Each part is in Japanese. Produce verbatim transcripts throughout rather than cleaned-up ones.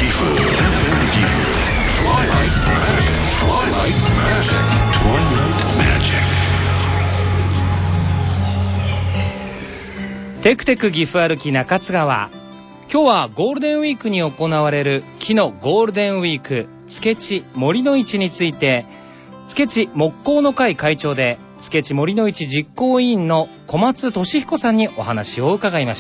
テクテク岐阜歩き中津川。今日はゴールデンウィークに行われる木のゴールデンウィーク付地森の市について、付地木工の会会長で付地森の市実行委員の小松俊彦さんにお話を伺いました。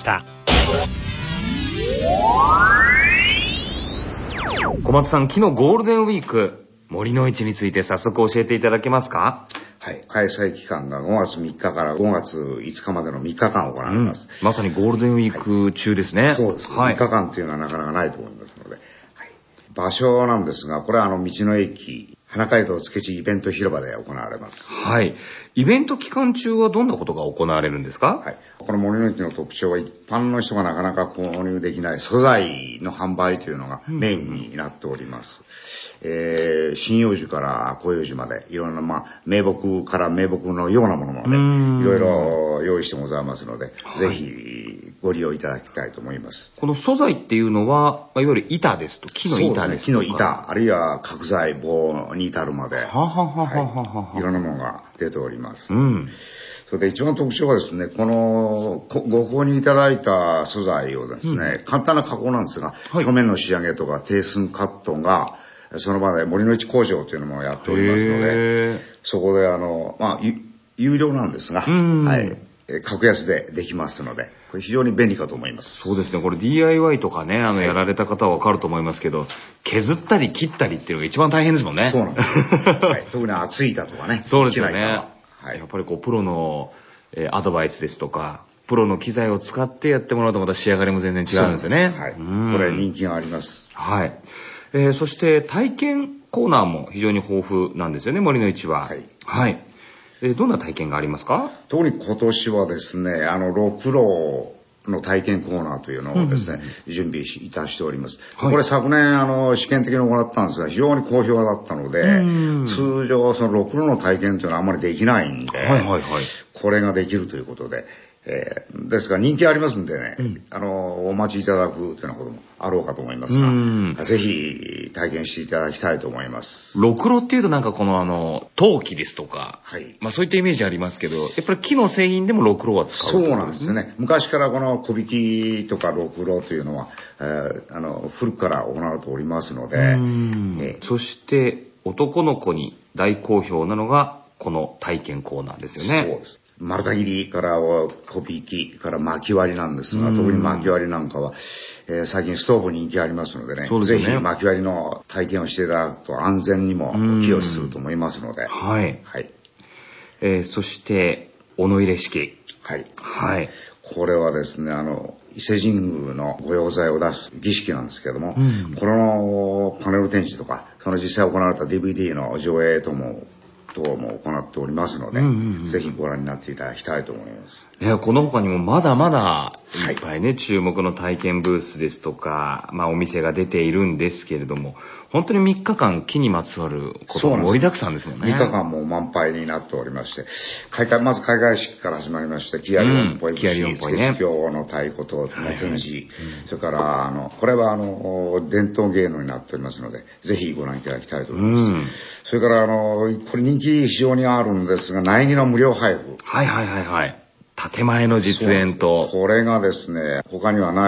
小松さん、木のゴールデンウィーク森の市について早速教えていただけますか？ はい、開催期間がごがつみっかからごがついつかまでのみっかかん行われます、 うん、まさにゴールデンウィーク中ですね、はい、 そうです、はい、みっかかんというのはなかなかないと思いますので、はい、場所なんですが、これはあの道の駅花街道付地イベント広場で行われます。 はい。イベント期間中はどんなことが行われるんですか？ はい。この森の市の特徴は、一般の人がなかなか購入できない素材の販売というのがメインになっております。うん、えー、針葉樹から広葉樹までいろんな、まあ、名木から名木のようなものまでいろいろ用意してございますので、ぜひご利用いただきたいと思います。 この素材っていうのは、いわゆる板ですと、木の板ですとか、 そうですね、木の板、あるいは角材、棒に至るまで、 ははははは、 はい、いろんなものが出ております。 うん。 それで一番特徴はですね、このご購入いただいた素材をですね、うん、簡単な加工なんですが、はい、表面の仕上げとか低寸カットがその場で森の市工場というのもやっておりますので、そこであの、まあ、有料なんですが、はい、格安でできますので、これ非常に便利かと思います。 そうですね、これ ディーアイワイ とかね、あのやられた方はわかると思いますけど、削ったり切ったりっていうのが一番大変ですもんね。 そうなんです、はい、特に厚い板とかね。 そうですよね。はい、やっぱりこうプロの、えー、アドバイスですとか、プロの機材を使ってやってもらうとまた仕上がりも全然違うんですよね。 はい、これ人気があります。 はい。えー、そして体験コーナーも非常に豊富なんですよね、森の市は。はい。はい。えー、どんな体験がありますか？ 特に今年はですね、あのろくろの体験コーナーというのをですね、うん、準備いたしております。はい、これ昨年あの試験的に行ったんですが、非常に好評だったので、通常そのろくろの体験というのはあんまりできないんで、はいはいはい、これができるということで、えー、ですが人気ありますんでね、うん、あのお待ちいただくというようなこともあろうかと思いますが、ぜひ体験していただきたいと思います。 ろくろっていうとなんかこのあの陶器ですとか、はい、まあそういったイメージありますけど、やっぱり木の製品でもろくろは使う、 そうなんですね。昔からこの小引きとかろくろというのは、えー、あの古くから行われておりますので、えー、そして男の子に大好評なのがこの体験コーナーですよね。 そうです。丸太切りから小引きから巻き割りなんですが、特に巻き割りなんかは、えー、最近ストーブ人気ありますのでね、ぜひ巻き割りの体験をしていただくと安全にも寄与すると思いますので、 はい、はい。えー、そして斧入れ式、 はいはい、 これはですね、あの伊勢神宮の御用材を出す儀式なんですけれども、うん、このパネル展示とかその実際行われた ディーブイディー の上映とも等も行っておりますので、うんうんうん、ぜひご覧になっていただきたいと思います。 ね、この他にもまだまだいっぱいね、はい、注目の体験ブースですとか、まあ、お店が出ているんですけれども、本当にみっかかん木にまつわることが盛りだくさんですもんね。 みっかかんも満杯になっておりまして、開会まず開会式から始まりまして、木遣り音ぽい節、付地京の太鼓との展示、はいはい、うん、それからあのこれはあの伝統芸能になっておりますので、ぜひご覧いただきたいと思います。うん、それからあのこれ人気非常にあるんですが、苗木の無料配布。 はいはいはいはい。建前の実演と。 これがですね、他にはない。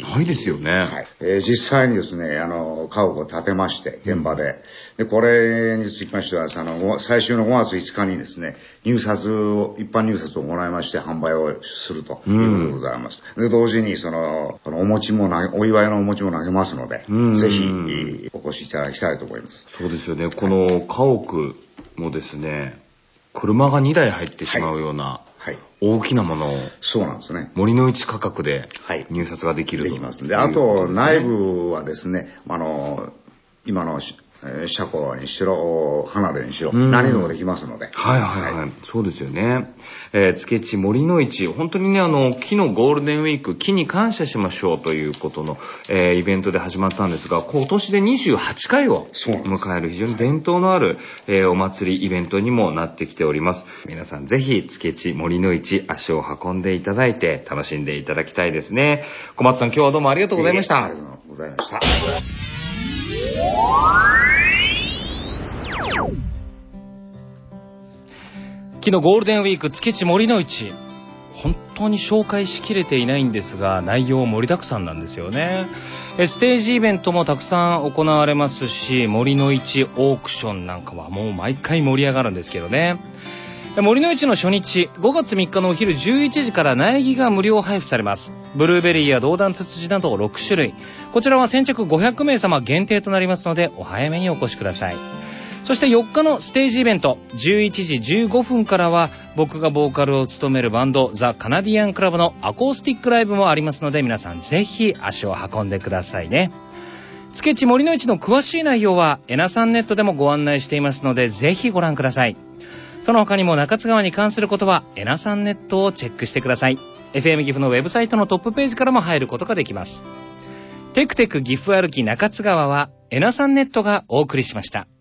ないですよね。はい。 えー、実際にですね、あの、家屋を建てまして、現場で。うん、で、これにつきましては、あの、最終のごがついつかにですね、入札を、一般入札を行いまして、販売をするということでございます。うん、で、同時に、その、このお餅も投げ、お祝いのお餅も投げますので、うん、ぜひ、お越しいただきたいと思います。 そうですよね。この家屋もですね、車がにだい入ってしまうような、はいはい、大きなものを、 そうなんですね。 森の市価格で入札ができると、 はい、できます。で、あと内部はですね、あの今の車庫にしろ離れにしろ何でもできますので、 はいはいはい、はい、そうですよね。えー、付地森の市、本当にね、あの木のゴールデンウィーク、木に感謝しましょうということの、えー、イベントで始まったんですが、今年でにじゅうはちかいを迎える非常に伝統のある、えー、お祭りイベントにもなってきております。皆さんぜひ付地森の市足を運んでいただいて楽しんでいただきたいですね。小松さん、今日はどうもありがとうございました。 ありがとうございました。 昨日ゴールデンウィーク築地森の市、本当に紹介しきれていないんですが内容盛りだくさんなんですよね。ステージイベントもたくさん行われますし、森の市オークションなんかはもう毎回盛り上がるんですけどね。森の市の初日ごがつみっかのお昼じゅういちじから苗木が無料配布されます。ブルーベリーやドウダンツツジなどろくしゅるい、こちらは先着ごひゃくめいさま限定となりますのでお早めにお越しください。そしてよっかのステージイベントじゅういちじじゅうごふんからは僕がボーカルを務めるバンドザ・カナディアンクラブのアコースティックライブもありますので皆さんぜひ足を運んでくださいね。築地森の市の詳しい内容はエナさんネットでもご案内していますのでぜひご覧ください。その他にも中津川に関することはエナさんネットをチェックしてください。 エフエム 岐阜のウェブサイトのトップページからも入ることができます。テクテク岐阜歩き中津川はエナさんネットがお送りしました。